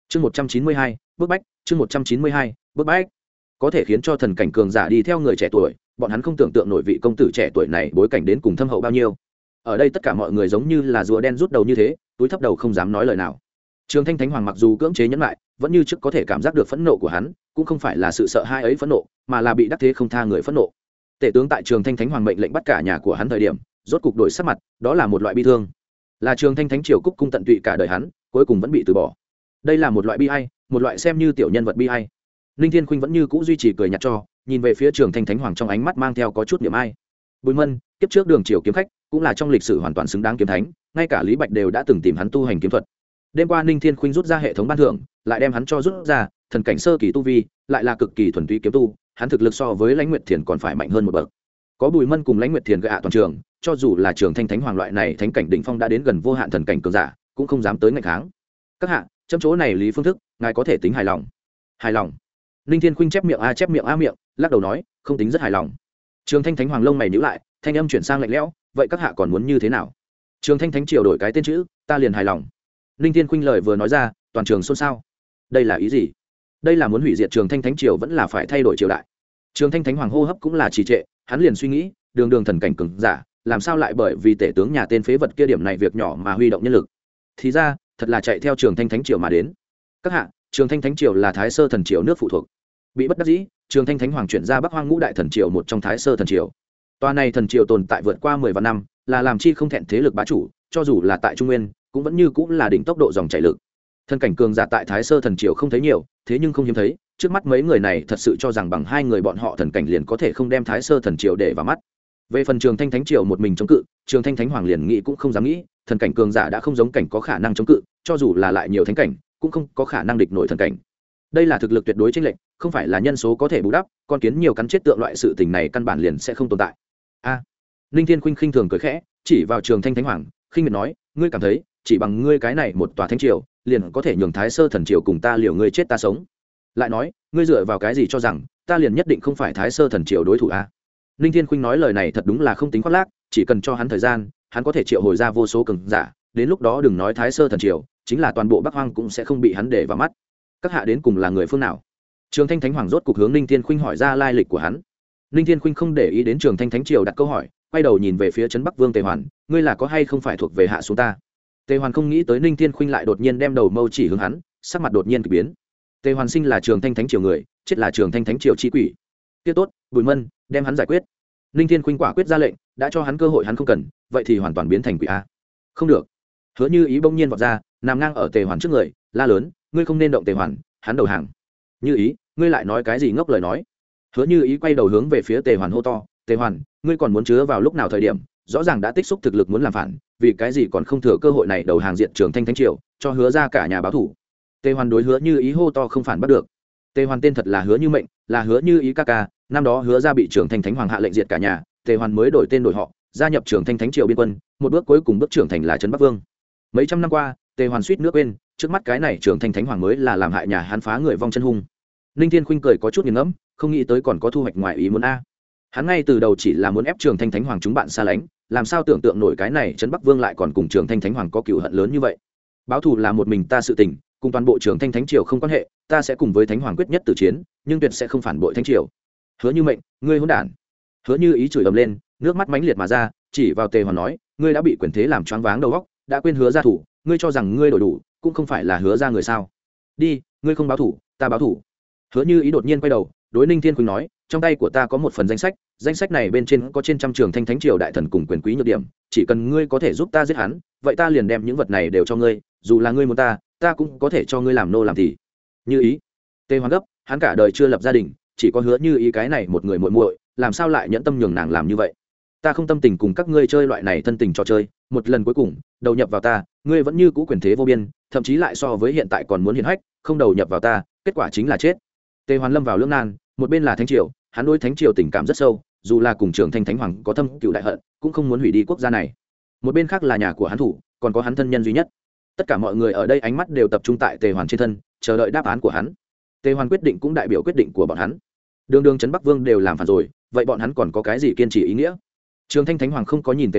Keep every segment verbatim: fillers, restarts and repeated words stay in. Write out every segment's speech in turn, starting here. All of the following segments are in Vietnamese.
chương một trăm chín mươi hai bước bách chương một trăm chín mươi hai bước bách có thể khiến cho thần cảnh cường giả đi theo người trẻ tuổi, bọn hắn không tưởng tượng nổi vị công tử trẻ tuổi này bối cảnh đến cùng thâm hậu bao nhiêu. Ở đây tất cả mọi người giống như là rùa đen rút đầu như thế, túi thấp đầu không dám nói lời nào. Trường Thanh Thánh Hoàng mặc dù cưỡng chế nhẫn lại, vẫn như trước có thể cảm giác được phẫn nộ của hắn, cũng không phải là sự sợ hãi ấy phẫn nộ, mà là bị đắc thế không tha người phẫn nộ. Tể tướng tại Trường Thanh Thánh Hoàng mệnh lệnh bắt cả nhà của hắn thời điểm, rốt cục đổi sắc mặt, đó là một loại bi thương. Là Trường Thanh Thánh triều cúc cung tận tụy cả đời hắn, cuối cùng vẫn bị từ bỏ. Đây là một loại bi ai, một loại xem như tiểu nhân vật bi ai. Ninh Thiên Khuynh vẫn như cũ duy trì cười nhạt cho, nhìn về phía Trường Thanh Thánh Hoàng trong ánh mắt mang theo có chút niềm ai. Bùi Mân, kiếp trước Đường triều kiếm khách, cũng là trong lịch sử hoàn toàn xứng đáng kiếm thánh, ngay cả Lý Bạch đều đã từng tìm hắn tu hành kiếm thuật. Đêm qua Ninh Thiên Khuynh rút ra hệ thống ban thưởng, lại đem hắn cho rút ra, thần cảnh sơ kỳ tu vi, lại là cực kỳ thuần túy kiếm tu, hắn thực lực so với Lãnh Nguyệt Thiền còn phải mạnh hơn một bậc. Có Bùi Mân cùng Lãnh Nguyệt Thiền gạ toàn trường, cho dù là Trường Thanh Thánh Hoàng loại này thánh cảnh đỉnh phong đã đến gần vô hạn thần cảnh cường giả, cũng không dám tới nghịch kháng. Các hạ, chấm chỗ này lý phương thức, ngài có thể tính hài lòng. Hài lòng. Ninh Thiên Khuynh chép miệng a chép miệng a miệng, lắc đầu nói, không tính rất hài lòng. Trường Thanh Thánh Hoàng lông mày nhíu lại, thanh âm chuyển sang lạnh lẽo, vậy các hạ còn muốn như thế nào? Trường Thanh Thánh triều đổi cái tên chữ, ta liền hài lòng. Ninh Thiên Khuynh lời vừa nói ra, toàn trường xôn xao. Đây là ý gì? Đây là muốn hủy diệt Trường Thanh Thánh triều vẫn là phải thay đổi triều đại? Trường Thanh Thánh Hoàng hô hấp cũng là trì trệ, hắn liền suy nghĩ, đường đường thần cảnh cường giả, làm sao lại bởi vì tể tướng nhà tên phế vật kia điểm này việc nhỏ mà huy động nhân lực? Thì ra, thật là chạy theo Trường Thanh Thánh triều mà đến. Các hạ, Trường Thanh Thánh triều là Thái Sơ thần triều nước phụ thuộc. Bị bất đắc dĩ, Trường Thanh Thánh Hoàng chuyển ra Bắc Hoang Ngũ Đại thần triều một trong Thái Sơ thần triều. Toa này thần triều tồn tại vượt qua mười vạn năm, là làm chi không thẹn thế lực bá chủ, cho dù là tại Trung Nguyên, cũng vẫn như cũng là đỉnh tốc độ dòng chảy lực. Thần cảnh cường giả tại Thái Sơ thần triều không thấy nhiều, thế nhưng không hiếm thấy, trước mắt mấy người này thật sự cho rằng bằng hai người bọn họ thần cảnh liền có thể không đem Thái Sơ thần triều để vào mắt. Về phần Trường Thanh Thánh triều một mình chống cự, Trường Thanh Thánh Hoàng liền nghĩ cũng không dám nghĩ, thần cảnh cường giả đã không giống cảnh có khả năng chống cự, cho dù là lại nhiều thánh cảnh, cũng không có khả năng địch nổi thần cảnh. Đây là thực lực tuyệt đối chênh lệch, không phải là nhân số có thể bù đắp, con kiến nhiều cắn chết tượng loại sự tình này căn bản liền sẽ không tồn tại. A. À, Ninh Thiên Khuynh khinh thường cười khẽ, chỉ vào Trường Thanh Thánh Hoàng, khinh miệt nói, ngươi cảm thấy, chỉ bằng ngươi cái này một tòa thánh triều, liền có thể nhường Thái Sơ thần triều cùng ta liều ngươi chết ta sống. Lại nói, ngươi dựa vào cái gì cho rằng ta liền nhất định không phải Thái Sơ thần triều đối thủ a? À? Ninh Thiên Khuynh nói lời này thật đúng là không tính khoác lác, chỉ cần cho hắn thời gian, hắn có thể triệu hồi ra vô số cường giả, đến lúc đó đừng nói Thái Sơ thần triều, chính là toàn bộ Bắc Hoang cũng sẽ không bị hắn để vào mắt. Các hạ đến cùng là người phương nào? Trường Thanh Thánh Hoàng rốt cục hướng Ninh Thiên Khuynh hỏi ra lai lịch của hắn. Ninh Thiên Khuynh không để ý đến Trường Thanh Thánh triều đặt câu hỏi, quay đầu nhìn về phía trấn Bắc Vương Tề Hoàn, ngươi là có hay không phải thuộc về hạ xuống ta? Tề Hoàn không nghĩ tới Ninh Thiên Khuynh lại đột nhiên đem đầu mâu chỉ hướng hắn, sắc mặt đột nhiên kỳ biến. Tề Hoàn sinh là Trường Thanh Thánh triều người, chết là Trường Thanh Thánh triều chi quỷ. Kia tốt, Bùi Mân, đem hắn giải quyết. Ninh Thiên Khuynh quả quyết ra lệnh, đã cho hắn cơ hội hắn không cần, vậy thì hoàn toàn biến thành quỷ a. Không được. Hứa Như Ý bỗng nhiên vọt ra, nằm ngang ở Tề Hoàn trước người, la lớn, ngươi không nên động Tề Hoàn, hắn đầu hàng. Như Ý, ngươi lại nói cái gì ngốc lời nói? Hứa Như Ý quay đầu hướng về phía Tề Hoàn hô to, Tề Hoàn, ngươi còn muốn chứa vào lúc nào thời điểm, rõ ràng đã tích xúc thực lực muốn làm phản, vì cái gì còn không thừa cơ hội này đầu hàng diện Trường Thanh Thánh triều, cho Hứa ra cả nhà báo thủ. Tề Hoàn đối Hứa Như Ý hô to không phản bắt được. Tề Hoàn tên thật là Hứa Như Mệnh, là Hứa Như Ý ca ca, năm đó Hứa ra bị Trường Thanh Thánh Hoàng hạ lệnh diệt cả nhà, Tề Hoàn mới đổi tên đổi họ, gia nhập Trường Thanh Thánh triều biên quân, một bước cuối cùng bước trưởng thành là trấn Bắc Vương. Mấy trăm năm qua, Tề Hoàn suýt nước quên, trước mắt cái này Trường Thanh Thánh Hoàng mới là làm hại nhà hắn phá người vong chân hung. Ninh Thiên Khuynh cười có chút nghiền ngẫm, không nghĩ tới còn có thu hoạch ngoài ý muốn a. Hắn ngay từ đầu chỉ là muốn ép Trường Thanh Thánh Hoàng chúng bạn xa lánh, làm sao tưởng tượng nổi cái này trấn Bắc Vương lại còn cùng Trường Thanh Thánh Hoàng có cừu hận lớn như vậy. Báo thù là một mình ta sự tình, cùng toàn bộ Trường Thanh Thánh triều không quan hệ, ta sẽ cùng với Thánh Hoàng quyết nhất tử chiến, nhưng tuyệt sẽ không phản bội Thánh triều. Hứa Như Mệnh, ngươi hỗn đản. Hứa Như Ý chửi ầm lên, nước mắt mãnh liệt mà ra, chỉ vào Tề Hoàn nói, ngươi đã bị quyền thế làm choáng váng đầu óc, đã quên Hứa gia thủ, ngươi cho rằng ngươi đổi đủ, cũng không phải là Hứa gia người sao? Đi, ngươi không báo thủ, ta báo thủ. Hứa Như Ý đột nhiên quay đầu, đối Ninh Thiên Khuynh nói, trong tay của ta có một phần danh sách, danh sách này bên trên có trên trăm Trường Thanh Thánh triều đại thần cùng quyền quý nhược điểm, chỉ cần ngươi có thể giúp ta giết hắn, vậy ta liền đem những vật này đều cho ngươi, dù là ngươi muốn ta, ta cũng có thể cho ngươi làm nô làm tỳ. Như Ý. Tề Hoàn gấp, hắn cả đời chưa lập gia đình, chỉ có Hứa Như Ý cái này một người muội muội, làm sao lại nhẫn tâm nhường nàng làm như vậy? Ta không tâm tình cùng các ngươi chơi loại này thân tình trò chơi, một lần cuối cùng, đầu nhập vào ta, ngươi vẫn như cũ quyền thế vô biên, thậm chí lại so với hiện tại còn muốn hiển hách, không đầu nhập vào ta, kết quả chính là chết. Tề Hoàn lâm vào lưỡng nan, một bên là Thánh triều, hắn đối Thánh triều tình cảm rất sâu, dù là cùng Trường Thanh Thánh Hoàng có thâm cừu đại hận, cũng không muốn hủy đi quốc gia này. Một bên khác là nhà của hắn thủ, còn có hắn thân nhân duy nhất. Tất cả mọi người ở đây ánh mắt đều tập trung tại Tề Hoàn trên thân, chờ đợi đáp án của hắn. Tề Hoàn quyết định cũng đại biểu quyết định của bọn hắn. Đường đường trấn Bắc Vương đều làm phản rồi, vậy bọn hắn còn có cái gì kiên trì ý nghĩa? Trường Thanh Thánh Hoàng không có nhìn Tề Hoàn,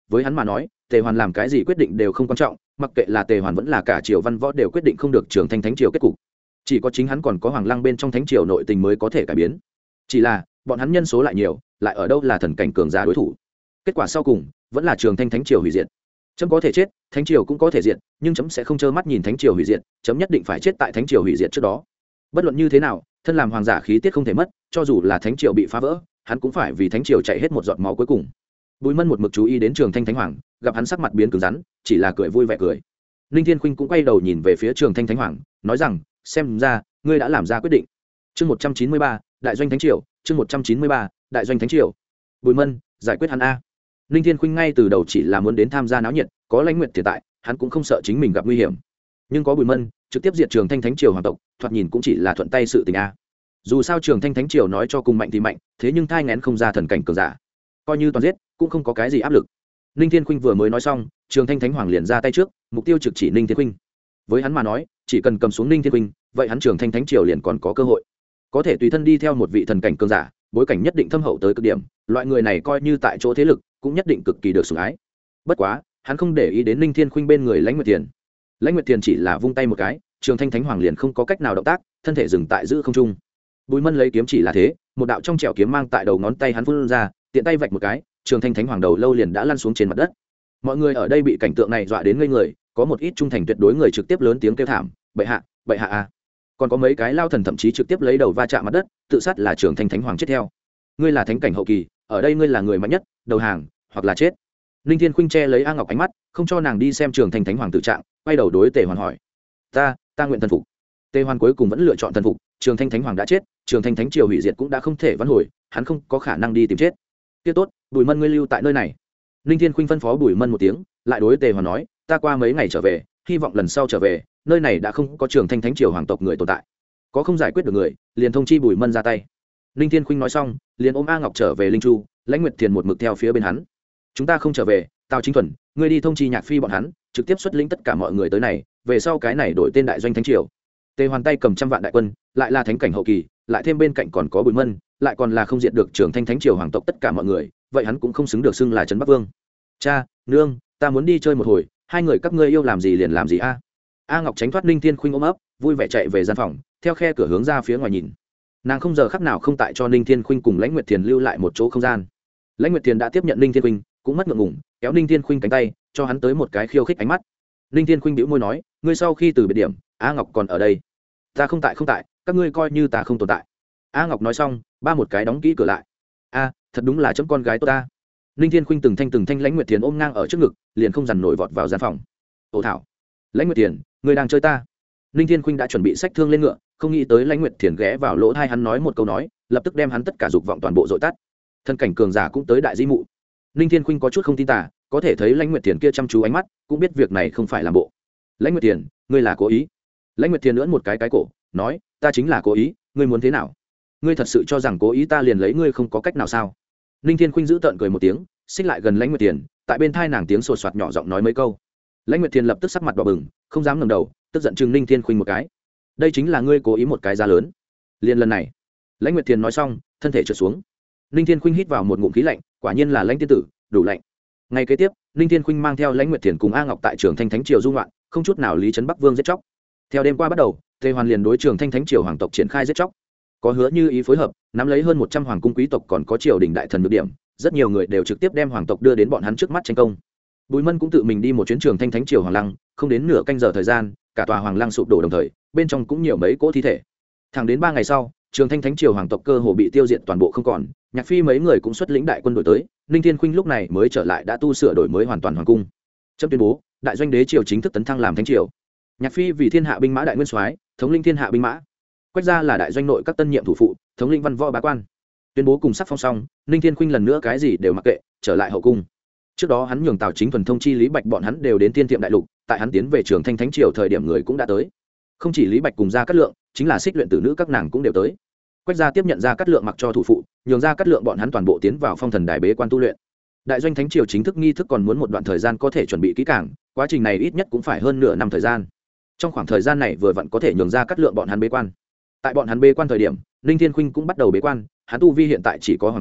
với hắn mà nói tề hoàn làm cái gì quyết định đều không quan trọng, mặc kệ là tề hoàn vẫn là cả triều văn võ đều quyết định không được trường thanh thánh triều kết cục, chỉ có chính hắn còn có hoàng lăng bên trong thánh triều nội tình mới có thể cải biến. Chỉ là bọn hắn nhân số lại nhiều, lại ở đâu là thần cảnh cường giả đối thủ, kết quả sau cùng vẫn là trường thanh thánh triều hủy diệt. Chấm có thể chết, thánh triều cũng có thể diệt, nhưng chấm sẽ không trơ mắt nhìn thánh triều hủy diệt, chấm nhất định phải chết tại thánh triều hủy diệt trước đó. Bất luận như thế nào, thân làm hoàng giả khí tiết không thể mất, cho dù là thánh triều bị phá vỡ, hắn cũng phải vì thánh triều chạy hết một giọt máu cuối cùng. Bùi Mân một mực chú ý đến Trường Thanh Thánh Hoàng, gặp hắn sắc mặt biến cứng rắn, chỉ là cười vui vẻ cười. Ninh Thiên Khuynh cũng quay đầu nhìn về phía Trường Thanh Thánh Hoàng, nói rằng, xem ra ngươi đã làm ra quyết định. Chương một trăm chín mươi ba, Đại doanh thánh triều, chương một trăm chín mươi ba, Đại doanh thánh triều. Bùi Mân, giải quyết hắn a. Ninh Thiên Khuynh ngay từ đầu chỉ là muốn đến tham gia náo nhiệt, có Lãnh Nguyệt Thiền tại, hắn cũng không sợ chính mình gặp nguy hiểm. Nhưng có Bùi Mân, trực tiếp diệt Trường Thanh Thánh triều hoàng tộc, thoạt nhìn cũng chỉ là thuận tay sự tình a. Dù sao Trường Thanh Thánh triều nói cho cùng mạnh thì mạnh, thế nhưng thai nghén không ra thần cảnh cường giả, coi như toàn giết cũng không có cái gì áp lực. Ninh Thiên Khuynh vừa mới nói xong, Trường Thanh Thánh Hoàng liền ra tay trước, mục tiêu trực chỉ Ninh Thiên Khuynh. Với hắn mà nói, chỉ cần cầm xuống Ninh Thiên Khuynh, vậy hắn Trường Thanh Thánh triều liền còn có cơ hội, có thể tùy thân đi theo một vị thần cảnh cường giả, bối cảnh nhất định thâm hậu tới cực điểm, loại người này coi như tại chỗ thế lực, cũng nhất định cực kỳ được sủng ái. Bất quá, hắn không để ý đến Ninh Thiên Khuynh bên người Lãnh Nguyệt Tiền. Lãnh Nguyệt Tiền chỉ là vung tay một cái, Trường Thanh Thánh Hoàng liền không có cách nào động tác, thân thể dừng tại giữa không trung. Bùi Mân lấy kiếm chỉ là thế, một đạo trong trẻo kiếm mang tại đầu ngón tay hắn phun ra, tiện tay vạch một cái, Trường Thanh Thánh Hoàng đầu lâu liền đã lăn xuống trên mặt đất. Mọi người ở đây bị cảnh tượng này dọa đến ngây người, có một ít trung thành tuyệt đối người trực tiếp lớn tiếng kêu thảm, bệ hạ, bệ hạ a. Còn có mấy cái lao thần thậm chí trực tiếp lấy đầu va chạm mặt đất, tự sát là Trường Thanh Thánh Hoàng chết theo. Ngươi là thánh cảnh hậu kỳ, ở đây ngươi là người mạnh nhất, đầu hàng hoặc là chết. Ninh Thiên Khuynh che lấy A Ngọc ánh mắt, không cho nàng đi xem Trường Thanh Thánh Hoàng tự trạng, quay đầu đối Tề Hoàn hỏi: "Ta, ta nguyện thần phục." Tề Hoàn cuối cùng vẫn lựa chọn thần phục, Trường Thanh Thánh Hoàng đã chết, Trường Thanh Thánh triều hủy diệt cũng đã không thể vãn hồi, hắn không có khả năng đi tìm chết. Kia tốt, Bùi Mân ngươi lưu tại nơi này. Ninh Thiên Khuynh phân phó Bùi Mân một tiếng, lại đối Tề Hoàn nói: "Ta qua mấy ngày trở về, hy vọng lần sau trở về, nơi này đã không có Trường Thanh Thánh triều hoàng tộc người tồn tại. Có không giải quyết được người, liền thông chi Bùi Mân ra tay." Ninh Thiên Khuynh nói xong, liền ôm A Ngọc trở về Linh Chu, Lãnh Nguyệt Thiền một mực theo phía bên hắn. "Chúng ta không trở về, Tào Chính Thuần, ngươi đi thông chi Nhạc Phi bọn hắn, trực tiếp xuất lĩnh tất cả mọi người tới này, về sau cái này đổi tên Đại doanh thánh triều." Tề Hoàn tay cầm trăm vạn đại quân, lại là thánh cảnh hậu kỳ, lại thêm bên cạnh còn có Bùi Mân, lại còn là không diệt được Trường Thanh Thánh triều hoàng tộc tất cả mọi người, vậy hắn cũng không xứng được xưng là trấn Bắc Vương. "Cha, nương, ta muốn đi chơi một hồi, hai người các ngươi yêu làm gì liền làm gì a." A Ngọc tránh thoát Ninh Thiên Khuynh ôm ấp, vui vẻ chạy về gian phòng, theo khe cửa hướng ra phía ngoài nhìn. Nàng không giờ khắc nào không tại cho Ninh Thiên Khuynh cùng Lãnh Nguyệt Thiền lưu lại một chỗ không gian. Lãnh Nguyệt Thiền đã tiếp nhận Ninh Thiên Khuynh, cũng mất ngượng ngùng, kéo Ninh Thiên Khuynh cánh tay, cho hắn tới một cái khiêu khích ánh mắt. Ninh Thiên Khuynh bĩu môi nói: "Ngươi sau khi từ biệt điểm, A Ngọc còn ở đây." "Ta không tại không tại, các ngươi coi như ta không tồn tại." A Ngọc nói xong, ba một cái đóng kỹ cửa lại. "A, thật đúng là chấm con gái tốt ta." Ninh Thiên Khuynh từng thanh từng thanh Lãnh Nguyệt Thiền ôm ngang ở trước ngực, liền không dằn nổi vọt vào gian phòng. "Ồ thảo, Lãnh Nguyệt Thiền, ngươi đang chơi ta." Ninh Thiên Khuynh đã chuẩn bị xách thương lên ngựa, không nghĩ tới Lãnh Nguyệt Thiền ghé vào lỗ tai hắn nói một câu nói, lập tức đem hắn tất cả dục vọng toàn bộ dội tắt. Thân cảnh cường giả cũng tới đại di mụ. Ninh Thiên Khuynh có chút không tin tả, có thể thấy Lãnh Nguyệt Thiền kia chăm chú ánh mắt, cũng biết việc này không phải làm bộ. "Lãnh Nguyệt Thiền, ngươi là cố ý." Lãnh Nguyệt Thiền lưỡn một cái cái cổ, nói: "Ta chính là cố ý, ngươi muốn thế nào? Ngươi thật sự cho rằng cố ý ta liền lấy ngươi không có cách nào sao?" Ninh Thiên Khuynh giữ tợn cười một tiếng, xích lại gần Lãnh Nguyệt Thiền, tại bên thai nàng tiếng sột soạt nhỏ giọng nói mấy câu. Lãnh Nguyệt Thiền lập tức sắc mặt đỏ bừng, không dám ngẩng đầu, tức giận chừng Ninh Thiên Khuynh một cái. "Đây chính là ngươi cố ý một cái giá lớn. Liên lần này." Lãnh Nguyệt Thiền nói xong, thân thể trượt xuống. Ninh Thiên Khuynh hít vào một ngụm khí lạnh, quả nhiên là Lãnh tiên tử, đủ lạnh. Ngày kế tiếp, Ninh Thiên Khuynh mang theo Lãnh Nguyệt Thiền cùng A Ngọc tại Trường Thanh Thánh triều du ngoạn, không chút nào lý trấn Bắc Vương giết chóc. Theo đêm qua bắt đầu, Tề Hoàn liền đối Trường Thanh Thánh triều hoàng tộc triển khai giết chóc. Có Hứa Như Ý phối hợp, nắm lấy hơn một trăm hoàng cung quý tộc còn có triều đình đại thần nhược điểm, rất nhiều người đều trực tiếp đem hoàng tộc đưa đến bọn hắn trước mắt tranh công. Bùi Mân cũng tự mình đi một chuyến Trường Thanh Thánh triều hoàng lăng, không đến nửa canh giờ thời gian, cả tòa hoàng lăng sụp đổ đồng thời, bên trong cũng nhiều mấy cỗ thi thể. Thẳng đến ba ngày sau, Trường Thanh Thánh triều hoàng tộc cơ hồ bị tiêu diệt toàn bộ không còn, Nhạc Phi mấy người cũng xuất lĩnh đại quân đổi tới, Ninh Thiên Khuynh lúc này mới trở lại đã tu sửa đổi mới hoàn toàn hoàng cung. Chấm tuyên bố, đại doanh đế triều chính thức tấn thăng làm thánh triều. Nhạc Phi vì thiên hạ binh mã đại nguyên soái, thống lĩnh thiên hạ binh mã. Quách gia là đại doanh nội các tân nhiệm thủ phụ, thống lĩnh văn võ bá quan. Tuyên bố cùng sắc phong xong, Ninh Thiên Khuynh lần nữa cái gì đều mặc kệ, trở lại hậu cung. Trước đó hắn nhường Tào Chính Thuần thông chi Lý Bạch bọn hắn đều đến Tiên Tiệm đại lục, tại hắn tiến về Trường Thanh Thánh triều thời điểm người cũng đã tới. Không chỉ Lý Bạch cùng Gia Cát Lượng, chính là Xích Luyện tử nữ các nàng cũng đều tới. Quách gia tiếp nhận Gia Cát Lượng mặc cho thủ phụ, nhường Gia Cát Lượng bọn hắn toàn bộ tiến vào phong thần đài bế quan tu luyện. Đại doanh thánh triều chính thức nghi thức còn muốn một đoạn thời gian có thể chuẩn bị kỹ càng, quá trình này ít nhất cũng phải hơn nửa năm thời gian. Trong khoảng thời gian này vừa vặn có thể nhường Gia Cát Lượng bọn hắn bế quan. Tại bọn hắn bế quan thời điểm, Ninh Thiên Khuynh cũng bắt đầu bế quan, hắn tu vi hiện tại chỉ có hoàng cảnh,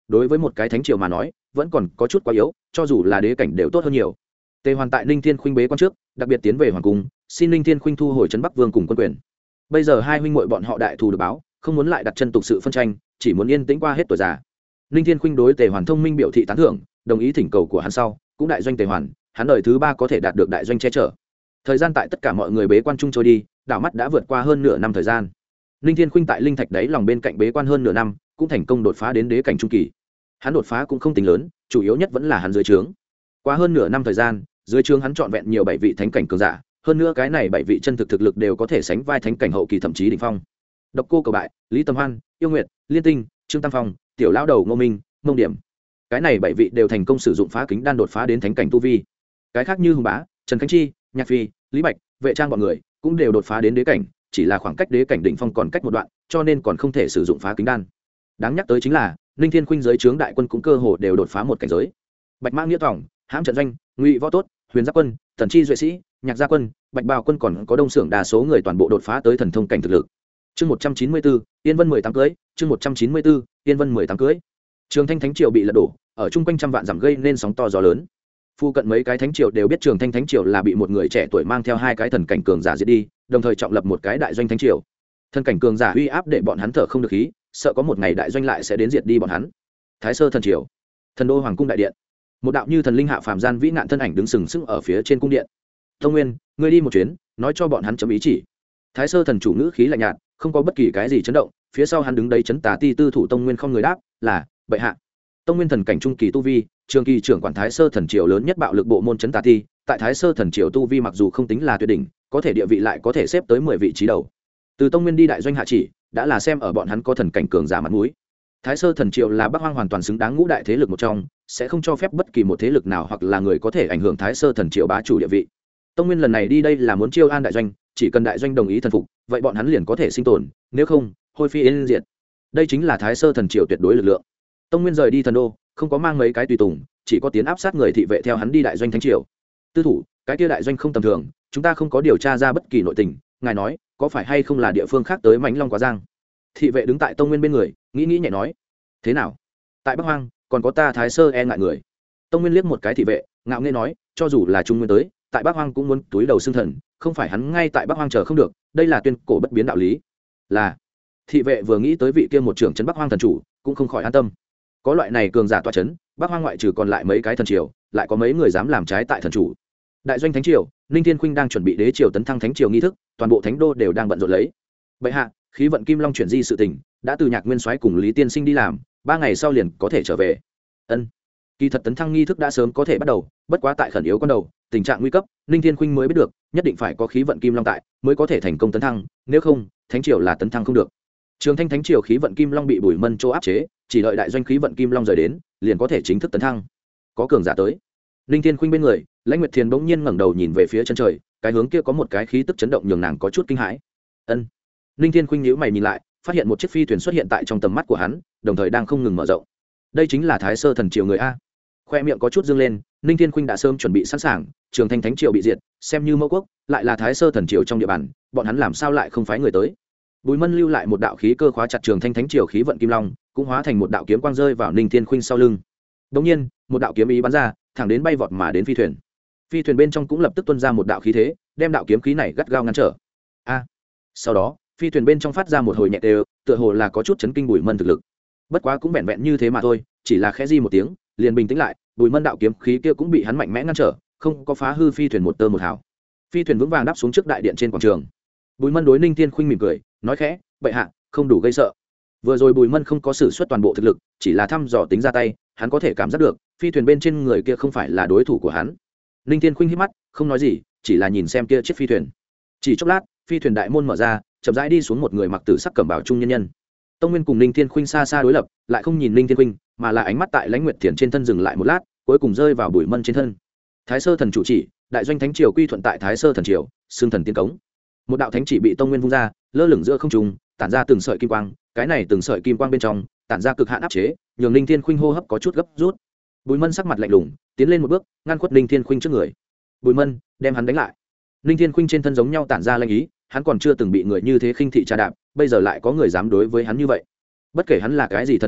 đối với một cái thánh triều mà nói vẫn còn có chút quá yếu, cho dù là đế cảnh đều tốt hơn nhiều. Tề Hoàn tại Ninh Thiên Khuynh bế quan trước đặc biệt tiến về hoàng cung, xin Ninh Thiên Khuynh thu hồi trấn Bắc Vương cùng quân quyền. Bây giờ hai huynh muội bọn họ đại thù được báo, không muốn lại đặt chân tục sự phân tranh, chỉ muốn yên tĩnh qua hết tuổi già. Ninh Thiên Khuynh đối Tề Hoàn thông minh biểu thị tán thưởng, đồng ý thỉnh cầu của hắn sau, cũng đại doanh Tề Hoàn, hắn đời thứ ba có thể đạt được đại doanh che chở. Thời gian tại tất cả mọi người bế quan chung trôi đi, đảo mắt đã vượt qua hơn nửa năm thời gian. Ninh Thiên Khuynh tại linh thạch đấy lòng bên cạnh bế quan hơn nửa năm, cũng thành công đột phá đến đế cảnh trung kỳ. Hắn đột phá cũng không tính lớn, chủ yếu nhất vẫn là hắn dưới trướng. Qua hơn nửa năm thời gian, dưới trướng hắn trọn vẹn nhiều bảy vị thánh cảnh cường giả, hơn nữa cái này bảy vị chân thực thực lực đều có thể sánh vai thánh cảnh hậu kỳ thậm chí đỉnh phong. Độc Cô Cầu Bại, Lý Tầm Hoan, Yêu Nguyệt, Liên Tinh, Trương Tam Phong, Tiểu Lão Đầu Ngô Minh, Mông Điểm. Cái này bảy vị đều thành công sử dụng phá kính đan đột phá đến thánh cảnh tu vi. Cái khác như Hùng Bá, Trần Khánh Chi, Nhạc Phi, Lý Bạch, Vệ Trang bọn người cũng đều đột phá đến đế cảnh, chỉ là khoảng cách đế cảnh đỉnh phong còn cách một đoạn, cho nên còn không thể sử dụng phá kính đan. Đáng nhắc tới chính là Ninh Thiên Khuynh dưới trướng đại quân cũng cơ hồ đều đột phá một cảnh giới. Bạch Mã Nghĩa Tòng, Hãm Trận Doanh, Ngụy Võ Tốt, Huyền Giáp Quân, Tần Chi Duệ Sĩ, Nhạc Gia Quân, Bạch Bào Quân còn có đông xưởng đa số người toàn bộ đột phá tới thần thông cảnh thực lực. Chương một trăm chín mươi bốn, Tiên Vân mười tám cưới, chương một trăm chín mươi bốn, Tiên Vân mười tám cưới. Trường Thanh Thánh Triều bị lật đổ, ở chung quanh trăm vạn dặm gây nên sóng to gió lớn. Phu cận mấy cái thánh triều đều biết Trường Thanh Thánh Triều là bị một người trẻ tuổi mang theo hai cái thần cảnh cường giả giết đi, đồng thời trọng lập một cái đại doanh thánh triều. Thần cảnh cường giả uy áp để bọn hắn thở không được khí, sợ có một ngày đại doanh lại sẽ đến diệt đi bọn hắn. Thái Sơ thần triều, Thần đô hoàng cung đại điện, một đạo như thần linh hạ phàm gian vĩ nạn thân ảnh đứng sừng sững ở phía trên cung điện. Tông Nguyên, ngươi đi một chuyến, nói cho bọn hắn chấm ý chỉ. Thái Sơ thần chủ ngữ khí lạnh nhạt, không có bất kỳ cái gì chấn động, phía sau hắn đứng đấy chấn tà ti tư thủ Tông Nguyên không người đáp, là bệ hạ. Tông Nguyên thần cảnh trung kỳ tu vi, trường kỳ trưởng quản Thái Sơ thần triều lớn nhất bạo lực bộ môn chấn tà ti, tại Thái Sơ thần triều tu vi mặc dù không tính là tuyệt đỉnh, có thể địa vị lại có thể xếp tới mười vị trí đầu. Từ Tông Nguyên đi đại doanh hạ chỉ, đã là xem ở bọn hắn có thần cảnh cường giả mặt mũi. Thái Sơ thần triều là Bắc Hoang hoàn toàn xứng đáng ngũ đại thế lực một trong, sẽ không cho phép bất kỳ một thế lực nào hoặc là người có thể ảnh hưởng Thái Sơ thần triều bá chủ địa vị. Tông Nguyên lần này đi đây là muốn chiêu an đại doanh, chỉ cần đại doanh đồng ý thần phục, vậy bọn hắn liền có thể sinh tồn, nếu không, hôi phi yên diệt. Đây chính là Thái Sơ thần triều tuyệt đối lực lượng. Tông Nguyên rời đi thần đô, không có mang mấy cái tùy tùng, chỉ có tiến áp sát người thị vệ theo hắn đi đại doanh thánh triều. Tư thủ, cái kia đại doanh không tầm thường, chúng ta không có điều tra ra bất kỳ nội tình, ngài nói, có phải hay không là địa phương khác tới Mãnh Long Quá Giang? Thị vệ đứng tại Tông Nguyên bên người, nghĩ nghĩ nhẹ nói, thế nào? Tại Bắc Hoang, còn có ta Thái Sơ e ngại người. Tông Nguyên liếc một cái thị vệ, ngạo nghễ nói, cho dù là Trung Nguyên tới, tại Bắc Hoang cũng muốn túi đầu xương thần, không phải hắn ngay tại Bắc Hoang chờ không được, đây là tuyên cổ bất biến đạo lý. Là. Thị vệ vừa nghĩ tới vị kia một trưởng trấn Bắc Hoang thần chủ, cũng không khỏi an tâm. Có loại này cường giả tọa trấn, Bắc Hoang ngoại trừ còn lại mấy cái thần triều, lại có mấy người dám làm trái tại thần chủ. Đại doanh thánh triều, Ninh Thiên Khuynh đang chuẩn bị đế triều tấn thăng thánh triều nghi thức, toàn bộ thánh đô đều đang bận rộn lấy. Bệ hạ, khí vận kim long chuyển di sự tình, đã từ Nhạc Nguyên Soái cùng Lý Tiên Sinh đi làm, ba ngày sau liền có thể trở về. Ân. Kỳ thật tấn thăng nghi thức đã sớm có thể bắt đầu, bất quá tại khẩn yếu con đầu, tình trạng nguy cấp, Ninh Thiên Khuynh mới biết được, nhất định phải có khí vận kim long tại, mới có thể thành công tấn thăng, nếu không, thánh triều là tấn thăng không được. Trường Thanh thánh triều khí vận kim long bị Bùi Mân Châu áp chế, chỉ đợi đại doanh khí vận kim long rời đến, liền có thể chính thức tấn thăng. Có cường giả tới. Ninh Thiên Khuynh bên người, Lãnh Nguyệt Thiền bỗng nhiên ngẩng đầu nhìn về phía chân trời, cái hướng kia có một cái khí tức chấn động nhường nàng có chút kinh hãi. Ân. Ninh Thiên Khuynh nhíu mày nhìn lại, phát hiện một chiếc phi thuyền xuất hiện tại trong tầm mắt của hắn, đồng thời đang không ngừng mở rộng. Đây chính là Thái Sơ thần triều người a. Khoe miệng có chút dương lên, Ninh Thiên Khuynh đã sớm chuẩn bị sẵn sàng, Trường Thanh thánh triều bị diệt, xem như mẫu quốc, lại là Thái Sơ thần triều trong địa bàn, bọn hắn làm sao lại không phái người tới? Bùi Mân lưu lại một đạo khí cơ khóa chặt Trường Thanh thánh triều khí vận kim long, cũng hóa thành một đạo kiếm quang rơi vào Ninh Thiên Khuynh sau lưng. Đống nhiên, một đạo kiếm ý bắn ra, thẳng đến bay vọt mà đến phi thuyền. Phi thuyền bên trong cũng lập tức tuôn ra một đạo khí thế, đem đạo kiếm khí này gắt gao ngăn trở. A. Sau đó, phi thuyền bên trong phát ra một hồi nhẹ đều, tựa hồ là có chút chấn kinh Bùi Mân thực lực. Bất quá cũng vẹn vẹn như thế mà thôi, chỉ là khẽ di một tiếng, liền bình tĩnh lại, Bùi Mân đạo kiếm khí kia cũng bị hắn mạnh mẽ ngăn trở, không có phá hư phi thuyền một tơ một hào. Phi thuyền vững vàng đáp xuống trước đại điện trên quảng trường. Bùi Mân đối Ninh Thiên Khuynh mỉm cười, nói khẽ, bệ hạ, không đủ gây sợ. Vừa rồi Bùi Mân không có sử xuất toàn bộ thực lực, chỉ là thăm dò tính ra tay, hắn có thể cảm giác được, phi thuyền bên trên người kia không phải là đối thủ của hắn. Ninh Thiên Khuynh hít mắt, không nói gì, chỉ là nhìn xem kia chiếc phi thuyền. Chỉ chốc lát, phi thuyền đại môn mở ra, chậm rãi đi xuống một người mặc tử sắc cẩm bào trung nhân nhân. Tông Nguyên cùng Ninh Thiên Khuynh xa xa đối lập, lại không nhìn Ninh Thiên Khuynh, mà là ánh mắt tại Lãnh Nguyệt Thiền trên thân dừng lại một lát, cuối cùng rơi vào Bùi Mân trên thân. Thái Sơ thần chủ chỉ, đại doanh thánh triều quy thuận tại Thái Sơ thần triều, xương thần tiên cống. Một đạo thánh chỉ bị Tông Nguyên vung ra, lơ lửng giữa không trung, tản ra từng sợi kim quang, cái này từng sợi kim quang bên trong, tản ra cực hạn áp chế, nhường Ninh Thiên Khuynh hô hấp có chút gấp rút. Bùi Mân sắc mặt lạnh lùng, tiến lên một bước, ngăn khuất Ninh Thiên Khuynh trước người. Bùi Mân, đem hắn đánh lại. Ninh Thiên Khuynh trên thân giống nhau tản ra lanh ý, hắn còn chưa từng bị người như thế khinh thị trà đạp, bây giờ lại có người dám đối với hắn như vậy. Bất kể hắn là cái gì thần chủ,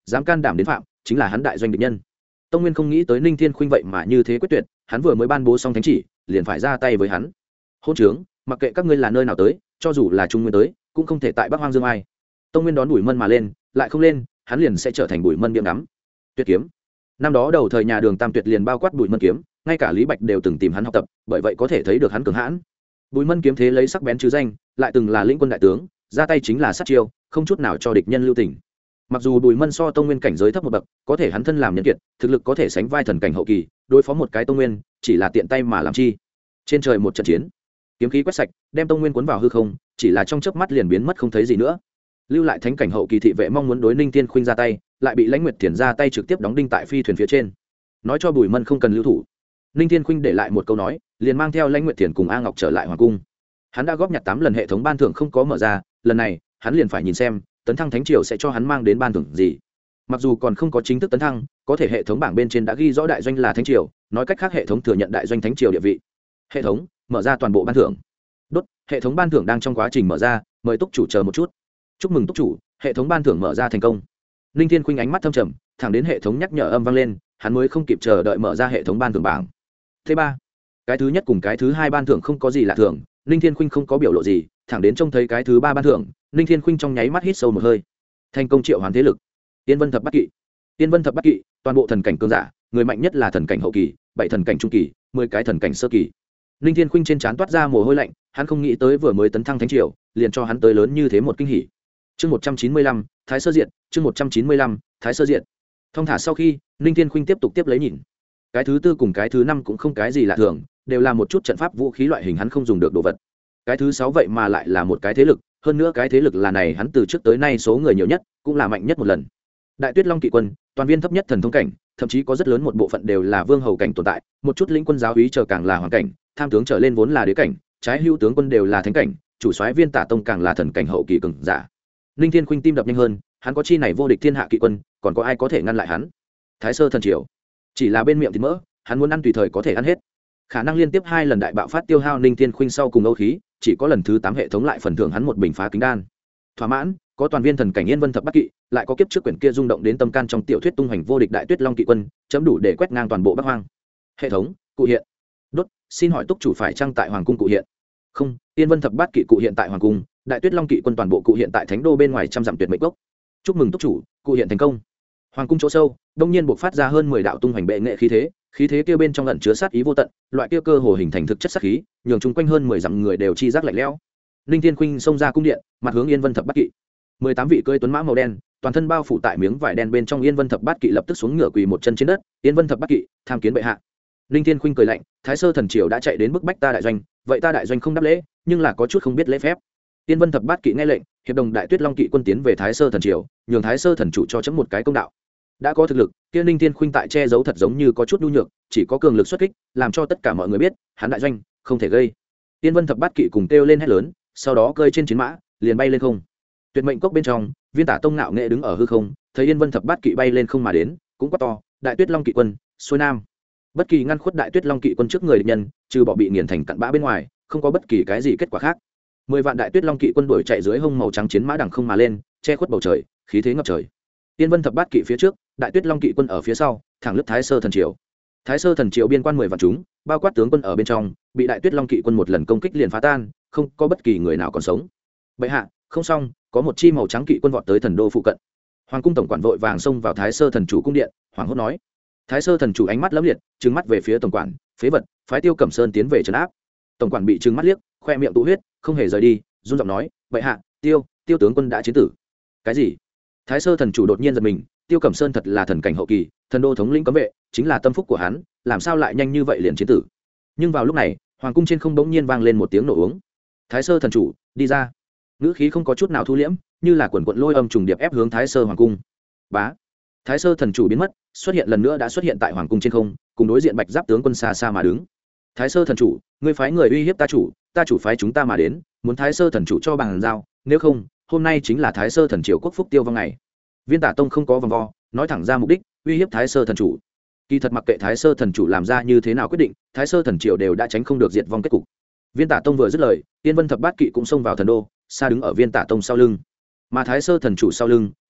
dám can đảm đến phạm chính là hắn đại doanh địch nhân. Tông Nguyên không nghĩ tới Ninh Thiên Khuynh vậy mà như thế quyết tuyệt, hắn vừa mới ban bố xong thánh chỉ liền phải ra tay với hắn. Hôn trướng, mặc kệ các ngươi là nơi nào tới, cho dù là Trung Nguyên tới cũng không thể tại Bắc Hoang Dương ai. Tông Nguyên đón Bùi Mân mà lên, lại không lên hắn liền sẽ trở thành Bùi Mân biếm ngắm. Tuyệt kiếm, năm đó đầu thời nhà Đường Tam Tuyệt liền bao quát Bùi Mân kiếm, ngay cả Lý Bạch đều từng tìm hắn học tập, bởi vậy có thể thấy được hắn cường hãn. Bùi Mân kiếm thế lấy sắc bén chứ danh, lại từng là lĩnh quân đại tướng, ra tay chính là sát chiêu, không chút nào cho địch nhân lưu tình. Mặc dù Bùi Mân so Tông Nguyên cảnh giới thấp một bậc, có thể hắn thân làm nhân kiệt, thực lực có thể sánh vai thần cảnh hậu kỳ, đối phó một cái Tông Nguyên, chỉ là tiện tay mà làm chi. Trên trời một trận chiến, kiếm khí quét sạch, đem Tông Nguyên cuốn vào hư không, chỉ là trong chớp mắt liền biến mất không thấy gì nữa. Lưu lại thánh cảnh hậu kỳ thị vệ mong muốn đối Ninh Tiên Khuynh ra tay, lại bị Lãnh Nguyệt Thiền ra tay trực tiếp đóng đinh tại phi thuyền phía trên, nói cho Bùi Mân không cần lưu thủ. Ninh Tiên Khuynh để lại một câu nói, liền mang theo Lãnh Nguyệt Thiền cùng A Ngọc trở lại hoàng cung. Hắn đã góp nhặt tám lần hệ thống ban thưởng không có mở ra, lần này hắn liền phải nhìn xem tấn thăng thánh triều sẽ cho hắn mang đến ban thưởng gì. Mặc dù còn không có chính thức tấn thăng, có thể hệ thống bảng bên trên đã ghi rõ đại doanh là thánh triều, nói cách khác hệ thống thừa nhận đại doanh thánh triều địa vị. Hệ thống mở ra toàn bộ ban thưởng. Đốt, hệ thống ban thưởng đang trong quá trình mở ra, mời túc chủ chờ một chút. Chúc mừng túc chủ, hệ thống ban thưởng mở ra thành công. Ninh Thiên Khuynh ánh mắt thâm trầm, thẳng đến hệ thống nhắc nhở âm vang lên, hắn mới không kịp chờ đợi mở ra hệ thống ban thưởng bảng. Thứ ba, cái thứ nhất cùng cái thứ hai ban thưởng không có gì lạ thường, Ninh Thiên Khuynh không có biểu lộ gì, thẳng đến trông thấy cái thứ ba ban thưởng, Ninh Thiên Khuynh trong nháy mắt hít sâu một hơi. Thành công triệu hoán thế lực. Tiên Vân Thập Bát Kỵ. Tiên Vân Thập Bát Kỵ, toàn bộ thần cảnh cường giả, người mạnh nhất là thần cảnh hậu kỳ, bảy thần cảnh trung kỳ, mười cái thần cảnh sơ kỳ. Ninh Thiên Khuynh trên trán toát ra mồ hôi lạnh, hắn không nghĩ tới vừa mới tấn thăng thánh triều, liền cho hắn tới lớn như thế một kinh hỉ. Chương một trăm chín mươi lăm, Thái Sơ Diện, chương một trăm chín mươi lăm, Thái Sơ Diện. Thông thả sau khi, Ninh Thiên Khuynh tiếp tục tiếp lấy nhìn. Cái thứ tư cùng cái thứ năm cũng không cái gì lạ thường, đều là một chút trận pháp vũ khí loại hình hắn không dùng được đồ vật. Cái thứ sáu vậy mà lại là một cái thế lực, hơn nữa cái thế lực là này hắn từ trước tới nay số người nhiều nhất, cũng là mạnh nhất một lần. Đại Tuyết Long kỵ quân, toàn viên thấp nhất thần thông cảnh, thậm chí có rất lớn một bộ phận đều là vương hầu cảnh tồn tại, một chút lĩnh quân giáo úy chờ càng là hoàng cảnh, tham tướng trở lên vốn là đế cảnh, trái hữu tướng quân đều là thánh cảnh, chủ soái Viên Tả Tông càng là thần cảnh hậu kỳ cường giả. Ninh Thiên Khuynh tim đập nhanh hơn, hắn có chi này vô địch thiên hạ kỵ quân, còn có ai có thể ngăn lại hắn? Thái Sơ thần triều, chỉ là bên miệng thì mỡ, hắn muốn ăn tùy thời có thể ăn hết. Khả năng liên tiếp hai lần đại bạo phát tiêu hao Ninh Thiên Khuynh sau cùng âu khí, chỉ có lần thứ tám hệ thống lại phần thưởng hắn một bình phá kính đan. Thỏa mãn, có toàn viên thần cảnh Yên Vân Thập Bát Kỵ, lại có kiếp trước quyển kia rung động đến tâm can trong tiểu thuyết tung hoành vô địch đại Tuyết Long kỵ quân, chấm đủ để quét ngang toàn bộ Bắc Hoang. Hệ thống, cụ hiện. Đốt, xin hỏi túc chủ phải trang tại hoàng cung cụ hiện? Không, Yên Vân Thập Bát Kỵ cụ hiện tại hoàng cung, đại Tuyết Long kỵ quân toàn bộ cụ hiện tại thánh đô bên ngoài trăm dặm tuyệt mệnh cốc. Chúc mừng túc chủ, cụ hiện thành công. Hoàng cung chỗ sâu, đông nhiên buộc phát ra hơn mười đạo tung hoành bệ nghệ khí thế, khí thế kia bên trong ẩn chứa sát ý vô tận, loại kia cơ hồ hình thành thực chất sát khí, nhường chung quanh hơn mười dặm người đều chi giác lạnh lẽo. Ninh Thiên Khuynh xông ra cung điện, mặt hướng Yên Vân Thập Bát Kỵ. mười tám vị cưỡi tuấn mã màu đen, toàn thân bao phủ tại miếng vải đen bên trong Yên Vân Thập Bát Kỵ lập tức xuống ngựa quỳ một chân trên đất, Yên Vân Thập Bát Kỵ, tham kiến bệ hạ. Ninh Thiên Khuynh cười lạnh, Thái Sơ thần triều đã chạy đến bức bách ta đại doanh, vậy ta đại doanh không đáp lễ, nhưng là có chút không biết lễ phép. Yên Vân Thập Bát Kỵ nghe lệnh, hiệp đồng đại Tuyết Long kỵ quân tiến về Thái Sơ thần triều, nhường Thái Sơ thần chủ cho chấm một cái công đạo. Đã có thực lực, kia Ninh Thiên Khuynh tại che giấu thật giống như có chút nhu nhược, chỉ có cường lực xuất kích, làm cho tất cả mọi người biết, hắn đại doanh không thể gây. Yên Vân Thập Bát Kỵ cùng kêu lên hét lớn, sau đó cơi trên chiến mã, liền bay lên không. Tuyệt mệnh cốc bên trong, Viên Tả Tông ngạo nghệ đứng ở hư không, thấy Yên Vân Thập Bát Kỵ bay lên không mà đến, cũng quát to, đại Tuyết Long kỵ quân, xuôi nam. Bất kỳ ngăn khuất đại Tuyết Long kỵ quân trước người địch nhân, trừ bỏ bị nghiền thành cặn bã bên ngoài, không có bất kỳ cái gì kết quả khác. Mười vạn đại Tuyết Long kỵ quân đuổi chạy dưới hông màu trắng chiến mã đằng không mà lên, che khuất bầu trời, khí thế ngập trời. Yên Vân Thập Bát Kỵ phía trước, đại Tuyết Long kỵ quân ở phía sau, thẳng lướt Thái Sơ thần triều. Thái Sơ thần triều biên quan mười vạn chúng, bao quát tướng quân ở bên trong, bị đại Tuyết Long kỵ quân một lần công kích liền phá tan, không có bất kỳ người nào còn sống. Bệ hạ, không xong, có một chi màu trắng kỵ quân vọt tới thần đô phụ cận. Hoàng cung tổng quản vội vàng xông vào Thái Sơ thần chủ cung điện, hoàng hốt nói. Thái Sơ thần chủ ánh mắt lấm liệt, trừng mắt về phía tổng quản, phế vật, phái Tiêu Cẩm Sơn tiến về trấn áp. Tổng quản bị trừng mắt liếc, khoe miệng tụ huyết, không hề rời đi, run giọng nói, bệ hạ, Tiêu, Tiêu tướng quân đã chiến tử. Cái gì? Thái Sơ thần chủ đột nhiên giật mình, Tiêu Cẩm Sơn thật là thần cảnh hậu kỳ, thần đô thống lĩnh cấm vệ, chính là tâm phúc của hắn, làm sao lại nhanh như vậy liền chiến tử? Nhưng vào lúc này, hoàng cung trên không bỗng nhiên vang lên một tiếng nổ uống. Thái Sơ thần chủ, đi ra. Ngữ khí không có chút nào thu liễm, như là quần quần lôi âm trùng điệp ép hướng Thái Sơ hoàng cung. Bá. Thái Sơ thần chủ biến mất, xuất hiện lần nữa đã xuất hiện tại hoàng cung trên không, cùng đối diện Bạch Giáp tướng quân xa xa mà đứng. Thái Sơ thần chủ, ngươi phái người uy hiếp ta chủ, ta chủ phái chúng ta mà đến, muốn Thái Sơ thần chủ cho bằng giao, nếu không, hôm nay chính là Thái Sơ thần triều quốc phúc tiêu vong ngày. Viên Tả Tông không có vòng vo, nói thẳng ra mục đích, uy hiếp Thái Sơ thần chủ. Kỳ thật mặc kệ Thái Sơ thần chủ làm ra như thế nào quyết định, Thái Sơ thần triều đều đã tránh không được diệt vong kết cục. Viên Tả Tông vừa dứt lời, Tiên Vân Thập Bát Kỵ cũng xông vào thần đô, xa đứng ở Viên Tả Tông sau lưng. Mà Thái Sơ thần chủ sau lưng,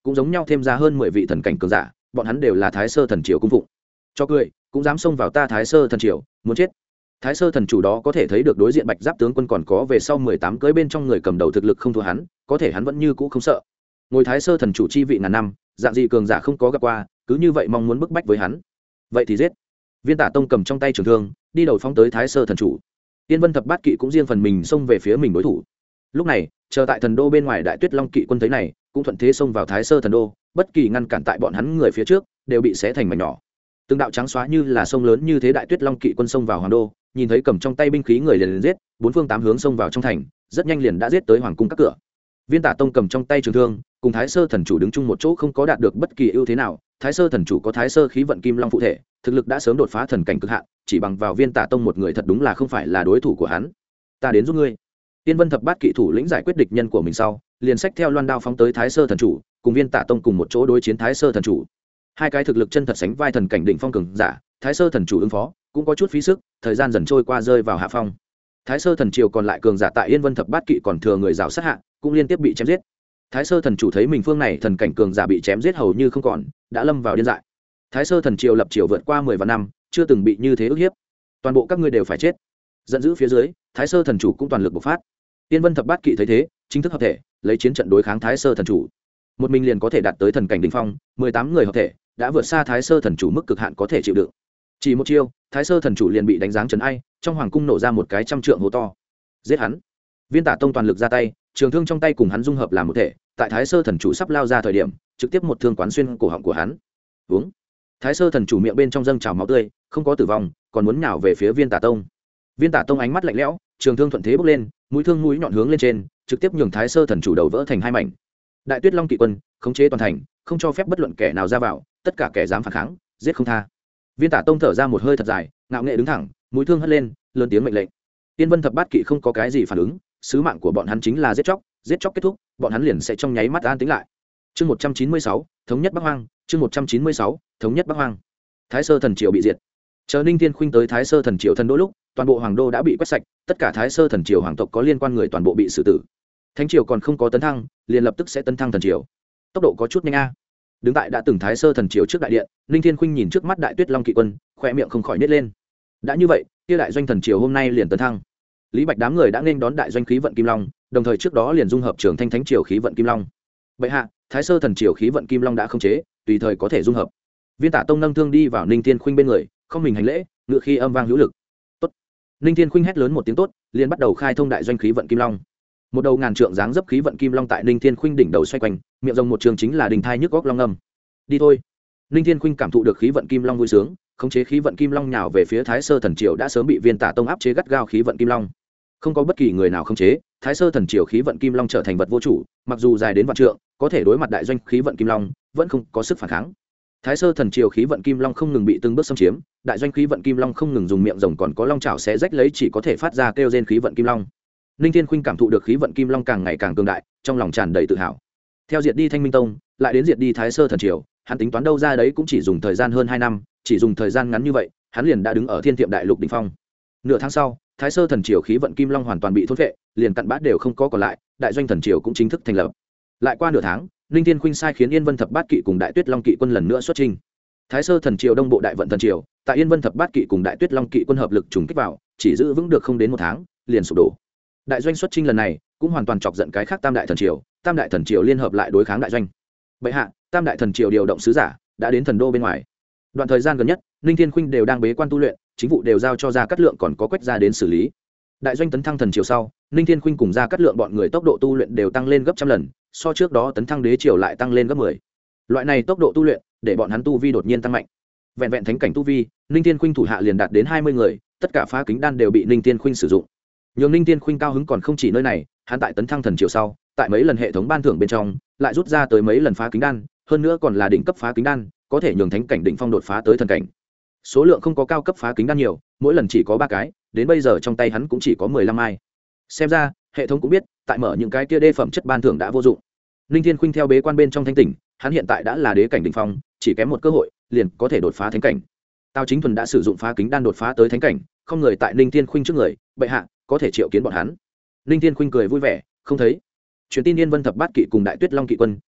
cũng giống nhau thêm ra hơn mười vị thần cảnh cường giả, bọn hắn đều là Thái Sơ thần triều cung phụng. Cho cười, cũng dám xông vào ta Thái Sơ thần triều, muốn chết. Thái Sơ thần chủ đó có thể thấy được đối diện Bạch Giáp tướng quân còn có về sau mười tám cưỡi bên trong người cầm đầu thực lực không thua hắn, có thể hắn vẫn như cũ không sợ. Ngồi Thái Sơ thần chủ chi vị ngàn năm, dạng gì cường giả không có gặp qua, cứ như vậy mong muốn bức bách với hắn. Vậy thì giết. Viên Tả Tông cầm trong tay trường thương, đi đầu phóng tới Thái Sơ thần chủ. Tiên Vân thập bát kỵ cũng riêng phần mình xông về phía mình đối thủ. Lúc này, chờ tại thần đô bên ngoài Đại Tuyết Long kỵ quân thấy này, cũng thuận thế xông vào Thái Sơ thần đô, bất kỳ ngăn cản tại bọn hắn người phía trước, đều bị xé thành mảnh nhỏ. Từng đạo trắng xóa như là sông lớn như thế Đại Tuyết Long kỵ quân xông vào hoàng đô, nhìn thấy cầm trong tay binh khí người liền, liền giết, bốn phương tám hướng xông vào trong thành, rất nhanh liền đã giết tới hoàng cung các cửa. Viên Tả Tông cầm trong tay trường thương, cùng Thái Sơ thần chủ đứng chung một chỗ không có đạt được bất kỳ ưu thế nào. Thái Sơ thần chủ có Thái Sơ khí vận kim long phụ thể, thực lực đã sớm đột phá thần cảnh cực hạn, chỉ bằng vào Viên Tả Tông một người thật đúng là không phải là đối thủ của hắn. Ta đến giúp ngươi. Tiên Vân thập bát kỵ thủ lĩnh giải quyết địch nhân của mình sau, liền xách theo loan đao phóng tới Thái Sơ thần chủ, cùng Viên Tả Tông cùng một chỗ đối chiến Thái Sơ thần chủ. Hai cái thực lực chân thật sánh vai thần cảnh đỉnh phong cường giả, Thái Sơ thần chủ ứng phó cũng có chút phí sức, thời gian dần trôi qua rơi vào hạ phong. Thái Sơ thần triều còn lại cường giả tại Yên Vân thập bát kỵ còn thừa người rào sát hạ, cũng liên tiếp bị chém giết. Thái Sơ thần chủ thấy mình phương này thần cảnh cường giả bị chém giết hầu như không còn, đã lâm vào điên dại. Thái Sơ thần triều lập triều vượt qua mười vạn năm, chưa từng bị như thế ức hiếp. Toàn bộ các ngươi đều phải chết. Giận dữ phía dưới, Thái Sơ thần chủ cũng toàn lực bộc phát. Tiên Vân thập bát kỵ thấy thế, chính thức hợp thể, lấy chiến trận đối kháng Thái Sơ thần chủ. Một mình liền có thể đạt tới thần cảnh đỉnh phong, mười tám người hợp thể, đã vượt xa Thái Sơ thần chủ mức cực hạn có thể chịu đựng. Chỉ một chiêu, Thái Sơ thần chủ liền bị đánh giáng trấn ai, trong hoàng cung nổ ra một cái trăm trượng hố to. Giết hắn. Viên Tả Tông toàn lực ra tay, trường thương trong tay cùng hắn dung hợp làm một thể, tại Thái Sơ thần chủ sắp lao ra thời điểm, trực tiếp một thương quán xuyên cổ họng của hắn. Uống. Thái Sơ thần chủ miệng bên trong dâng trào máu tươi, không có tử vong, còn muốn nhào về phía Viên Tả Tông. Viên Tả Tông ánh mắt lạnh lẽo, trường thương thuận thế bốc lên, mũi thương mũi nhọn hướng lên trên, trực tiếp nhường Thái Sơ thần chủ đầu vỡ thành hai mảnh. Đại Tuyết Long kỵ quân khống chế toàn thành, không cho phép bất luận kẻ nào ra vào, tất cả kẻ dám phản kháng, giết không tha. Viên Tả Tông thở ra một hơi thật dài, ngạo nghễ đứng thẳng, mũi thương hất lên, lớn tiếng mệnh lệnh. Tiên Vân thập bát kỵ không có cái gì phản ứng, sứ mạng của bọn hắn chính là giết chóc, giết chóc kết thúc, bọn hắn liền sẽ trong nháy mắt an tĩnh lại. Chương một trăm chín mươi sáu, thống nhất Bắc Hoang, chương một trăm chín mươi sáu, thống nhất Bắc Hoang. Thái Sơ thần triều bị diệt. Chờ Ninh Thiên Khuynh tới Thái Sơ thần triều thần đô lúc, toàn bộ hoàng đô đã bị quét sạch, tất cả Thái Sơ thần triều hoàng tộc có liên quan người toàn bộ bị xử tử. Thánh triều còn không có tấn thăng, liền lập tức sẽ tấn thăng thần triều. Tốc độ có chút nhanh a. Đứng tại đã từng Thái Sơ thần triều trước đại điện, Ninh Thiên Khuynh nhìn trước mắt Đại Tuyết Long kỵ quân, khóe miệng không khỏi nhếch lên. Đã như vậy, kia đại doanh thần triều hôm nay liền tấn thăng. Lý Bạch đám người đã nên đón đại doanh khí vận kim long, đồng thời trước đó liền dung hợp Trường Thanh Thánh triều khí vận kim long. Bệ hạ, Thái Sơ thần triều khí vận kim long đã khống chế, tùy thời có thể dung hợp. Viên Tả Tông nâng thương đi vào Ninh Thiên Khuynh bên người, không mình hành lễ, ngựa khi âm vang hữu lực. Tốt. Ninh Thiên Khuynh hét lớn một tiếng tốt, liền bắt đầu khai thông đại doanh khí vận kim long. Một đầu ngàn trượng dáng dấp khí vận kim long tại Ninh Thiên Khuynh đỉnh đầu xoay quanh, miệng rồng một trường chính là đình thai nhức góc long âm. Đi thôi. Ninh Thiên Khuynh cảm thụ được khí vận kim long vui sướng, khống chế khí vận kim long nhào về phía Thái Sơ thần triều đã sớm bị Viên Tả Tông áp chế gắt gao khí vận kim long. Không có bất kỳ người nào khống chế, Thái Sơ thần triều khí vận kim long trở thành vật vô chủ, mặc dù dài đến vạn trượng, có thể đối mặt đại doanh khí vận kim long, vẫn không có sức phản kháng. Thái Sơ thần triều khí vận kim long không ngừng bị từng bước xâm chiếm, đại doanh khí vận kim long không ngừng dùng miệng rồng còn có long chảo xé rách lấy chỉ có thể phát ra kêu rên khí vận kim long. Ninh Thiên Khuynh cảm thụ được khí vận kim long càng ngày càng cường đại, trong lòng tràn đầy tự hào. Theo diệt đi Thanh Minh Tông, lại đến diệt đi Thái Sơ thần triều, hắn tính toán đâu ra đấy cũng chỉ dùng thời gian hơn hai năm, chỉ dùng thời gian ngắn như vậy, hắn liền đã đứng ở Thiên Tiệm đại lục đỉnh phong. Nửa tháng sau, Thái Sơ thần triều khí vận kim long hoàn toàn bị thôn phệ, liền cặn bát đều không có còn lại, đại doanh thần triều cũng chính thức thành lập. Lại qua nửa tháng, Ninh Thiên Khuynh sai khiến Yên Vân thập bát kỵ cùng Đại Tuyết Long kỵ quân lần nữa xuất chinh. Thái Sơ thần triều đông bộ đại vận thần triều, tại Yên Vân thập bát kỵ cùng Đại Tuyết Long kỵ quân hợp lực trùng kích vào, chỉ giữ vững được không đến một tháng, liền sụp đổ. Đại doanh xuất chinh lần này, cũng hoàn toàn chọc giận cái khác Tam đại thần triều, Tam đại thần triều liên hợp lại đối kháng đại doanh. Bệ hạ, Tam đại thần triều điều động sứ giả, đã đến thần đô bên ngoài. Đoạn thời gian gần nhất, Ninh Thiên Khuynh đều đang bế quan tu luyện, chính vụ đều giao cho Gia Cát Lượng còn có Quách gia đến xử lý. Đại doanh tấn thăng thần triều sau, Ninh Thiên Khuynh cùng Gia Cát Lượng bọn người tốc độ tu luyện đều tăng lên gấp trăm lần, so trước đó tấn thăng đế triều lại tăng lên gấp mười. Loại này tốc độ tu luyện, để bọn hắn tu vi đột nhiên tăng mạnh. Vẹn vẹn thánh cảnh tu vi, Ninh Thiên Khuynh thủ hạ liền đạt đến hai mươi người, tất cả phá kính đan đều bị Ninh Thiên Khuynh sử dụng. Nhưng Ninh Thiên Khuynh cao hứng còn không chỉ nơi này, hắn tại tấn thăng thần triều sau, tại mấy lần hệ thống ban thưởng bên trong, lại rút ra tới mấy lần phá kính đan, hơn nữa còn là đỉnh cấp phá kính đan, có thể nhường thánh cảnh đỉnh phong đột phá tới thần cảnh. Số lượng không có cao cấp phá kính đan nhiều, mỗi lần chỉ có ba cái, đến bây giờ trong tay hắn cũng chỉ có mười lăm mai. Xem ra, hệ thống cũng biết, tại mở những cái kia đê phẩm chất ban thưởng đã vô dụng. Ninh Thiên Khuynh theo bế quan bên trong thanh tỉnh, hắn hiện tại đã là đế cảnh đỉnh phong, chỉ kém một cơ hội, liền có thể đột phá thánh cảnh. Tào Chính Thuần đã sử dụng phá kính đan đột phá tới thánh cảnh, không người tại Ninh Thiên Khuynh trước người, bệ hạ, có thể triệu kiến bọn hắn. Ninh Thiên Khuynh cười vui vẻ, không thấy. Truyền tin Yên Vân thập bát kỵ cùng Đại Tuyết Long kỵ quân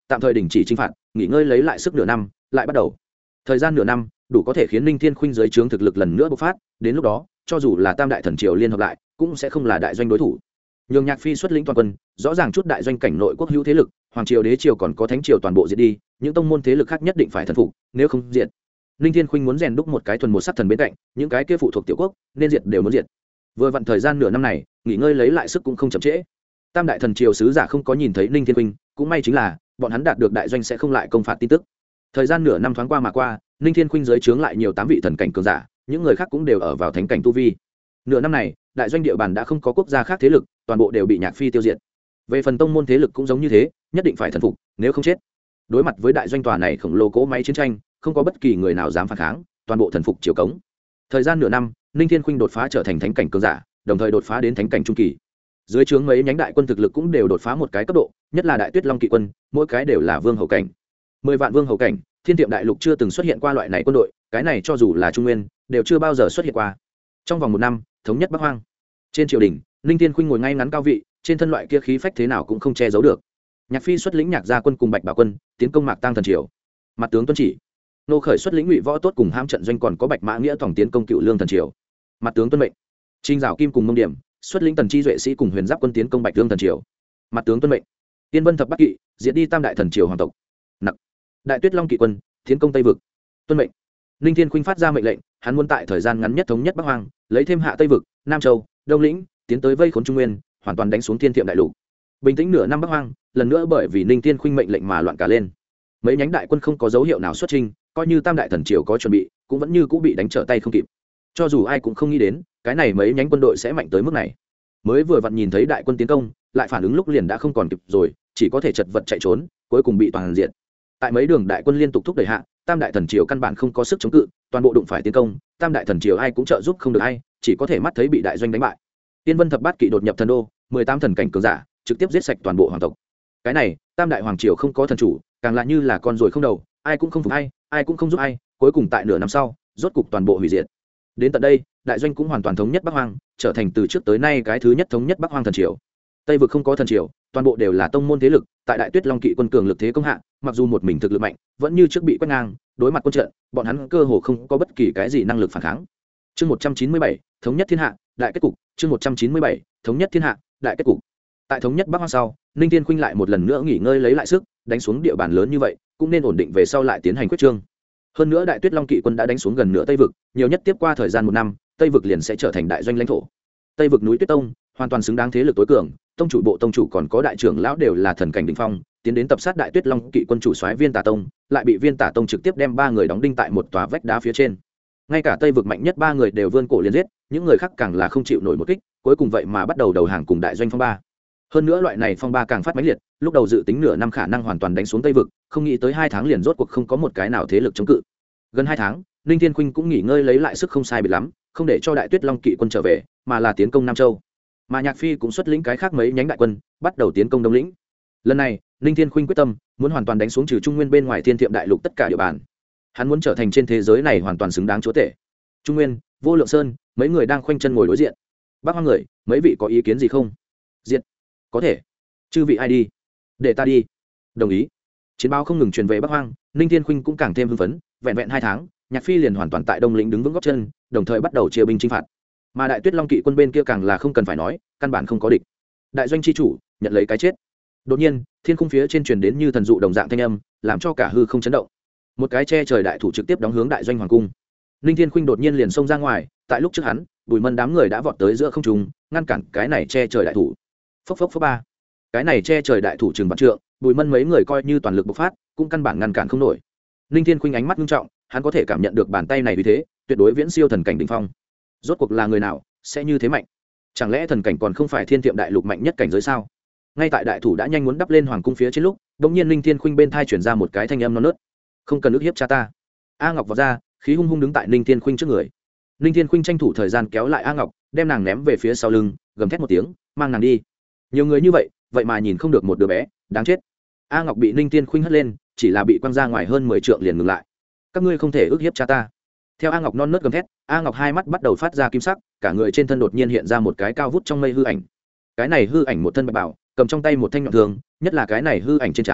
tạm thời đình chỉ chinh phạt, nghỉ ngơi lấy lại sức nửa năm lại bắt đầu. Thời gian nửa năm đủ có thể khiến Ninh Thiên Khuynh dưới trướng thực lực lần nữa bộc phát, đến lúc đó cho dù là tam đại thần triều liên hợp lại cũng sẽ không là đại doanh đối thủ. Nhường Nhạc Phi xuất lĩnh toàn quân, rõ ràng chút đại doanh cảnh nội quốc hữu thế lực, hoàng triều đế triều còn có thánh triều toàn bộ diệt đi, những tông môn thế lực khác nhất định phải thần phục, nếu không diệt. Ninh Thiên Khuynh muốn rèn đúc một cái thuần một sắc thần bên cạnh, những cái kia phụ thuộc tiểu quốc nên diệt đều muốn diệt. Vừa vặn thời gian nửa năm này, nghỉ ngơi lấy lại sức cũng không chậm trễ. Tam đại thần triều sứ giả không có nhìn thấy Ninh Thiên Khuynh, cũng may chính là bọn hắn đạt được đại doanh sẽ không lại công phạt tin tức. Thời gian nửa năm thoáng qua mà qua, Ninh Thiên Khuynh dưới trướng lại nhiều tám vị thần cảnh cường giả, những người khác cũng đều ở vào thánh cảnh tu vi. Nửa năm này, đại doanh địa bàn đã không có quốc gia khác thế lực, toàn bộ đều bị Nhạc Phi tiêu diệt. Về phần tông môn thế lực cũng giống như thế, nhất định phải thần phục, nếu không chết. Đối mặt với đại doanh tòa này khổng lồ cỗ máy chiến tranh, không có bất kỳ người nào dám phản kháng, toàn bộ thần phục triều cống. Thời gian nửa năm, Ninh Thiên Khuynh đột phá trở thành thánh cảnh cường giả, đồng thời đột phá đến thánh cảnh trung kỳ. Dưới trướng mấy nhánh đại quân thực lực cũng đều đột phá một cái cấp độ, nhất là Đại Tuyết Long kỵ quân, mỗi cái đều là vương hầu cảnh. Mười vạn vương hầu cảnh, Thiên Tiệm đại lục chưa từng xuất hiện qua loại này quân đội, cái này cho dù là Trung Nguyên, đều chưa bao giờ xuất hiện qua. Trong vòng một năm, thống nhất Bắc Hoang. Trên triều đình, Ninh Thiên Khuynh ngồi ngay ngắn cao vị, trên thân loại kia khí phách thế nào cũng không che giấu được. Nhạc Phi xuất lĩnh Nhạc gia quân cùng Bạch Bảo quân, tiến công Mạc Tang thần triều. Mặt tướng tuân chỉ. Nô Khởi xuất lĩnh Ngụy Võ Tốt cùng Ham trận doanh còn có Bạch Mã Nghĩa tổng tiến công Cựu Lương thần triều. Mặt tướng tuân mệnh. Trình Dạo Kim cùng Mông Điểm xuất lĩnh Tần Chi duệ sĩ cùng Huyền Giáp quân tiến công Bạch Lương thần triều. Mặt tướng tuân mệnh. Tiên Vân thập bát kỵ diệt đi Tam đại thần triều hoàng tộc. Nặc. Đại Tuyết Long kỵ quân tiến công Tây vực. Tuân mệnh. Ninh Thiên Khuynh phát ra mệnh lệnh, hắn muốn tại thời gian ngắn nhất thống nhất Bắc Hoang, lấy thêm hạ Tây vực, Nam Châu, Đông Lĩnh, tiến tới vây khốn Trung Nguyên, hoàn toàn đánh xuống Thiên Tiệm đại lục. Bình tĩnh nửa năm Bắc Hoang, lần nữa bởi vì Ninh Thiên Khuynh mệnh lệnh mà loạn cả lên. Mấy nhánh đại quân không có dấu hiệu nào xuất chinh, coi như Tam đại thần triều có chuẩn bị, cũng vẫn như cũ bị đánh trở tay không kịp. Cho dù ai cũng không nghĩ đến, cái này mấy nhánh quân đội sẽ mạnh tới mức này. Mới vừa vặn nhìn thấy đại quân tiến công, lại phản ứng lúc liền đã không còn kịp rồi, chỉ có thể chật vật chạy trốn, cuối cùng bị toàn diện. Tại mấy đường đại quân liên tục thúc đẩy hạ, Tam đại thần triều căn bản không có sức chống cự, toàn bộ đụng phải tiến công, Tam đại thần triều ai cũng trợ giúp không được ai, chỉ có thể mắt thấy bị đại doanh đánh bại. Tiên Vân thập bát kỵ đột nhập thần đô, mười tám thần cảnh cường giả, trực tiếp giết sạch toàn bộ hoàng tộc. Cái này, Tam đại hoàng triều không có thần chủ, càng lại như là con ruồi không đầu, ai cũng không phục ai, ai cũng không giúp ai, cuối cùng tại nửa năm sau, rốt cục toàn bộ hủy diệt. Đến tận đây, đại doanh cũng hoàn toàn thống nhất Bắc Hoang, trở thành từ trước tới nay cái thứ nhất thống nhất Bắc Hoang thần triều. Tây vực không có thần triều, toàn bộ đều là tông môn thế lực, tại Đại Tuyết Long kỵ quân cường lực thế công hạ, mặc dù một mình thực lực mạnh, vẫn như trước bị quét ngang, đối mặt quân trận, bọn hắn cơ hồ không có bất kỳ cái gì năng lực phản kháng. Chương một trăm chín mươi bảy, thống nhất thiên hạ, đại kết cục, chương một trăm chín mươi bảy, thống nhất thiên hạ, đại kết cục. Tại thống nhất Bắc Hoang sau, Ninh Thiên Khuynh lại một lần nữa nghỉ ngơi lấy lại sức, đánh xuống địa bàn lớn như vậy, cũng nên ổn định về sau lại tiến hành quyết trương. Hơn nữa Đại Tuyết Long kỵ quân đã đánh xuống gần nửa Tây vực, nhiều nhất tiếp qua thời gian một năm, Tây vực liền sẽ trở thành đại doanh lãnh thổ. Tây vực núi Tuyết Tông, hoàn toàn xứng đáng thế lực tối cường, tông chủ bộ tông chủ còn có đại trưởng lão đều là thần cảnh đỉnh phong, tiến đến tập sát Đại Tuyết Long kỵ quân chủ soái Viên Tả Tông, lại bị Viên Tả Tông trực tiếp đem ba người đóng đinh tại một tòa vách đá phía trên. Ngay cả Tây vực mạnh nhất ba người đều vươn cổ liền giết, những người khác càng là không chịu nổi một kích, cuối cùng vậy mà bắt đầu đầu hàng cùng đại doanh phong ba. Hơn nữa loại này phong ba càng phát mãnh liệt, lúc đầu dự tính nửa năm khả năng hoàn toàn đánh xuống Tây vực, không nghĩ tới hai tháng liền rốt cuộc không có một cái nào thế lực chống cự. Gần hai tháng, Ninh Thiên Khuynh cũng nghỉ ngơi lấy lại sức không sai biệt lắm, không để cho Đại Tuyết Long kỵ quân trở về, mà là tiến công Nam Châu. Mà Nhạc Phi cũng xuất lĩnh cái khác mấy nhánh đại quân, bắt đầu tiến công Đông Lĩnh. Lần này, Ninh Thiên Khuynh quyết tâm, muốn hoàn toàn đánh xuống trừ Trung Nguyên bên ngoài Thiên Tiệm đại lục tất cả địa bàn. Hắn muốn trở thành trên thế giới này hoàn toàn xứng đáng chúa tể. Trung Nguyên, Vô Lượng Sơn, mấy người đang khoanh chân ngồi đối diện. Bác Hoang người, mấy vị có ý kiến gì không? Diện. Có thể. Chư vị ai đi? Để ta đi. Đồng ý. Chiến báo không ngừng truyền về Bắc Hoang, Ninh Thiên Khuynh cũng càng thêm hưng phấn, vẹn vẹn hai tháng, Nhạc Phi liền hoàn toàn tại Đông Lĩnh đứng vững gót chân, đồng thời bắt đầu chia binh chinh phạt. Mà Đại Tuyết Long kỵ quân bên kia càng là không cần phải nói, căn bản không có địch. Đại doanh chi chủ, nhận lấy cái chết. Đột nhiên, thiên khung phía trên truyền đến như thần dụ đồng dạng thanh âm, làm cho cả hư không chấn động. Một cái che trời đại thủ trực tiếp đóng hướng đại doanh hoàng cung. Ninh Thiên Khuynh đột nhiên liền xông ra ngoài, tại lúc trước hắn, Bùi Mân đám người đã vọt tới giữa không trung, ngăn cản cái này che trời đại thủ. Phốc phốc phốc ba. Cái này che trời đại thủ trường vạn trượng, Bùi Mân mấy người coi như toàn lực bộc phát, cũng căn bản ngăn cản không nổi. Ninh Thiên Khuynh ánh mắt nghiêm trọng, hắn có thể cảm nhận được bàn tay này uy thế, tuyệt đối viễn siêu thần cảnh đỉnh phong. Rốt cuộc là người nào sẽ như thế mạnh? Chẳng lẽ thần cảnh còn không phải Thiên Tiệm đại lục mạnh nhất cảnh giới sao? Ngay tại đại thủ đã nhanh muốn đắp lên hoàng cung phía trên lúc, đột nhiên Ninh Thiên Khuynh bên thai truyền ra một cái thanh âm non nớt. Không cần ức hiếp cha ta. A Ngọc vọt ra, khí hung hung đứng tại Ninh Thiên Khuynh trước người. Ninh Thiên Khuynh tranh thủ thời gian kéo lại A Ngọc, đem nàng ném về phía sau lưng, gầm thét một tiếng, mang nàng đi. Nhiều người như vậy, vậy mà nhìn không được một đứa bé, đáng chết. A Ngọc bị Ninh Thiên Khuynh hất lên, chỉ là bị quăng ra ngoài hơn mười trượng liền ngừng lại. Các ngươi không thể ức hiếp cha ta. Theo A Ngọc non nớt gầm thét, A Ngọc hai mắt bắt đầu phát ra kim sắc, cả người trên thân đột nhiên hiện ra một cái cao vút trong mây hư ảnh. Cái này hư ảnh một thân bạch bào, cầm trong tay một thanh nhọn thương, nhất là cái này hư ảnh trên trán,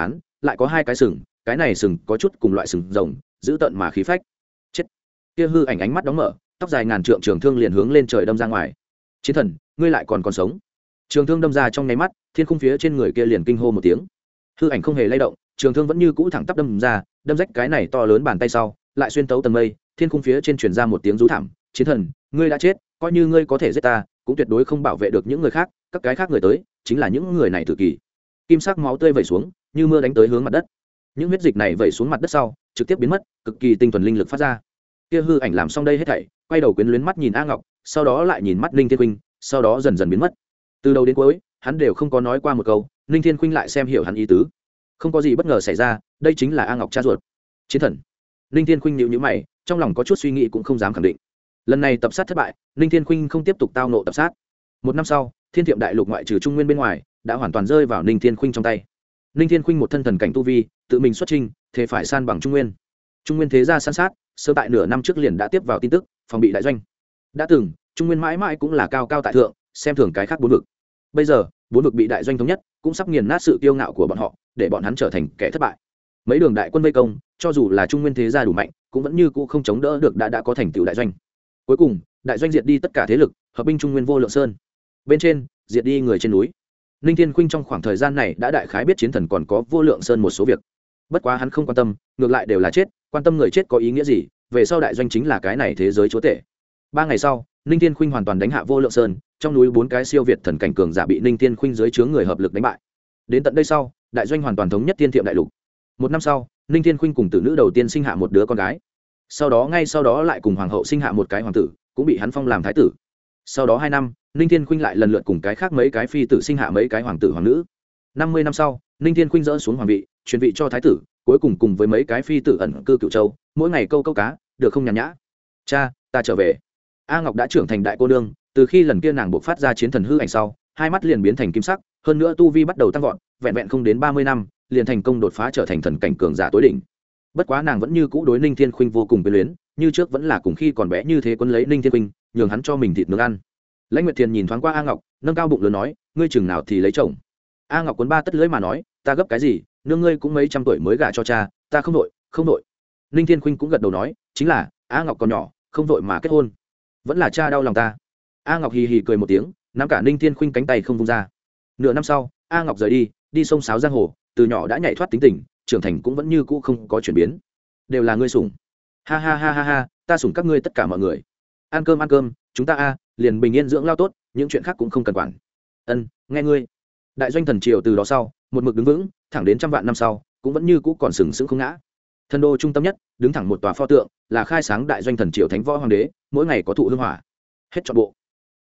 lại có hai cái sừng, cái này sừng có chút cùng loại sừng rồng, giữ tợn mà khí phách. Chết. Kia hư ảnh ánh mắt đóng mở, tóc dài ngàn trượng trường thương liền hướng lên trời đâm ra ngoài. Chiến thần, ngươi lại còn còn sống. Trường thương đâm ra trong nháy mắt, thiên khung phía trên người kia liền kinh hô một tiếng. Hư ảnh không hề lay động, trường thương vẫn như cũ thẳng tắp đâm ra, đâm rách cái này to lớn bàn tay sau, lại xuyên tấu tầng mây, thiên khung phía trên truyền ra một tiếng rú thảm. Chiến thần, ngươi đã chết, coi như ngươi có thể giết ta, cũng tuyệt đối không bảo vệ được những người khác, các cái khác người tới, chính là những người này tự kỳ. Kim sắc máu tươi vẩy xuống, như mưa đánh tới hướng mặt đất. Những huyết dịch này vẩy xuống mặt đất sau, trực tiếp biến mất, cực kỳ tinh thuần linh lực phát ra. Kia hư ảnh làm xong đây hết thảy, quay đầu quyến luyến mắt nhìn A Ngọc, sau đó lại nhìn mắt Ninh Thiên Khuynh, sau đó dần dần biến mất. Từ đầu đến cuối, hắn đều không có nói qua một câu, Ninh Thiên Khuynh lại xem hiểu hắn ý tứ. Không có gì bất ngờ xảy ra, đây chính là A Ngọc cha ruột. Chiến thần. Ninh Thiên Khuynh nhíu nhíu mày, trong lòng có chút suy nghĩ cũng không dám khẳng định. Lần này tập sát thất bại, Ninh Thiên Khuynh không tiếp tục tao nộ tập sát. Một năm sau, Thiên Tiệm Đại Lục ngoại trừ Trung Nguyên bên ngoài, đã hoàn toàn rơi vào Ninh Thiên Khuynh trong tay. Ninh Thiên Khuynh một thân thần cảnh tu vi, tự mình xuất trình, thế phải san bằng Trung Nguyên. Trung Nguyên thế gia san sát, sơ tại nửa năm trước liền đã tiếp vào tin tức, phòng bị đại doanh. Đã từng, Trung Nguyên mãi mãi cũng là cao cao tại thượng, xem thường cái khác bốn vực. Bây giờ, bốn vực bị đại doanh thống nhất, cũng sắp nghiền nát sự kiêu ngạo của bọn họ, để bọn hắn trở thành kẻ thất bại. Mấy đường đại quân vây công, cho dù là Trung Nguyên thế gia đủ mạnh, cũng vẫn như cũ không chống đỡ được đã đã có thành tựu đại doanh. Cuối cùng, đại doanh diệt đi tất cả thế lực, hợp binh Trung Nguyên vô lượng sơn. Bên trên, diệt đi người trên núi. Ninh Thiên Khuynh trong khoảng thời gian này đã đại khái biết chiến thần còn có vô lượng sơn một số việc. Bất quá hắn không quan tâm, ngược lại đều là chết, quan tâm người chết có ý nghĩa gì, về sau đại doanh chính là cái này thế giới chúa tể. Ba ngày sau, Ninh Thiên Khuynh hoàn toàn đánh hạ vô lượng sơn, trong núi bốn cái siêu việt thần cảnh cường giả bị Ninh Thiên Khuynh dưới trướng người hợp lực đánh bại. Đến tận đây sau, đại doanh hoàn toàn thống nhất Thiên Tiệm Đại Lục. Một năm sau, Ninh Thiên Khuynh cùng tử nữ đầu tiên sinh hạ một đứa con gái. Sau đó ngay sau đó lại cùng hoàng hậu sinh hạ một cái hoàng tử, cũng bị hắn phong làm thái tử. Sau đó hai năm, Ninh Thiên Khuynh lại lần lượt cùng cái khác mấy cái phi tử sinh hạ mấy cái hoàng tử hoàng nữ. Năm mươi năm sau, Ninh Thiên Khuynh dỡ xuống hoàng vị, truyền vị cho thái tử, cuối cùng cùng với mấy cái phi tử ẩn cư Cửu Châu, mỗi ngày câu câu cá, được không nhàn nhã. Cha, ta trở về. A Ngọc đã trưởng thành đại cô nương, từ khi lần kia nàng buộc phát ra chiến thần hư ảnh sau, hai mắt liền biến thành kim sắc, hơn nữa tu vi bắt đầu tăng vọt, vẹn vẹn không đến ba mươi năm, liền thành công đột phá trở thành thần cảnh cường giả tối đỉnh. Bất quá nàng vẫn như cũ đối Ninh Thiên Khuynh vô cùng quyến luyến, như trước vẫn là cùng khi còn bé như thế, quấn lấy Ninh Thiên Khuynh, nhường hắn cho mình thịt nướng ăn. Lãnh Nguyệt Thiền nhìn thoáng qua A Ngọc, nâng cao bụng lớn nói, ngươi chừng nào thì lấy chồng. A Ngọc cuốn ba tất lưỡi mà nói, ta gấp cái gì, nương ngươi cũng mấy trăm tuổi mới gả cho cha, ta không đội, không đội. Ninh Thiên Khuynh cũng gật đầu nói, chính là, A Ngọc còn nhỏ, không vội mà kết hôn, vẫn là cha đau lòng ta. A Ngọc hì hì cười một tiếng, nắm cả Ninh Thiên Khuynh cánh tay không vung ra. Nửa năm sau, A Ngọc rời đi, đi sông sáo giang hồ, từ nhỏ đã nhảy thoát tính tình, trưởng thành cũng vẫn như cũ không có chuyển biến. Đều là ngươi sủng. Ha ha ha ha ha, ta sủng các ngươi tất cả mọi người. Ăn cơm ăn cơm, chúng ta a, liền bình yên dưỡng lao tốt, những chuyện khác cũng không cần quản. Ân, nghe ngươi. Đại doanh thần triều từ đó sau, một mực đứng vững, thẳng đến trăm vạn năm sau, cũng vẫn như cũ còn sừng sững không ngã. Thần đô trung tâm nhất, đứng thẳng một tòa pho tượng, là khai sáng đại doanh thần triều thánh võ hoàng đế, mỗi ngày có thụ hương hỏa. Hết trọn bộ.